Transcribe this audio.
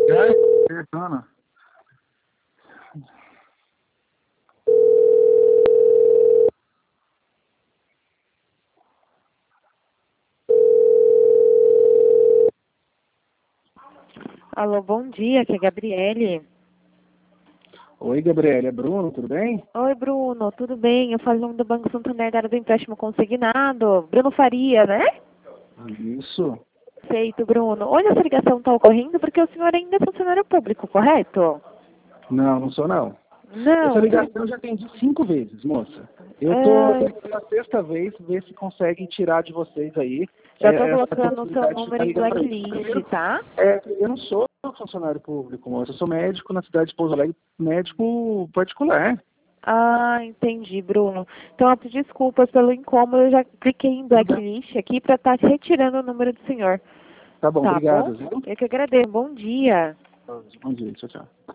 Perdona. Alô, bom dia, aqui é a Gabriele. Oi, Gabriela, é Bruno, tudo bem? Oi, Bruno, tudo bem? Eu falo em nome do Banco Santander, da área do empréstimo consignado. Bruno Faria, né? Isso. Feito, Bruno. Onde essa ligação está ocorrendo? Porque o senhor ainda é funcionário público, correto? Não, não sou não. Essa Não. ligação eu já atendi 5 vezes, moça. Eu tô Ah, pela sexta vez, ver se consegue tirar de vocês aí já estou essa colocando o seu possibilidade de número ficar em ligando para mim. blacklist, tá? Eu não sou funcionário público, moça. Eu sou médico na cidade de Pouso Alegre, médico particular. Ah, entendi, Bruno. Então, eu peço desculpas pelo incômodo, eu já cliquei em Tudo bem. blacklist aqui para estar retirando o número do senhor. Tá bom, Tá bom? obrigado, viu? Eu que agradeço. Bom dia. Bom dia, tchau, tchau.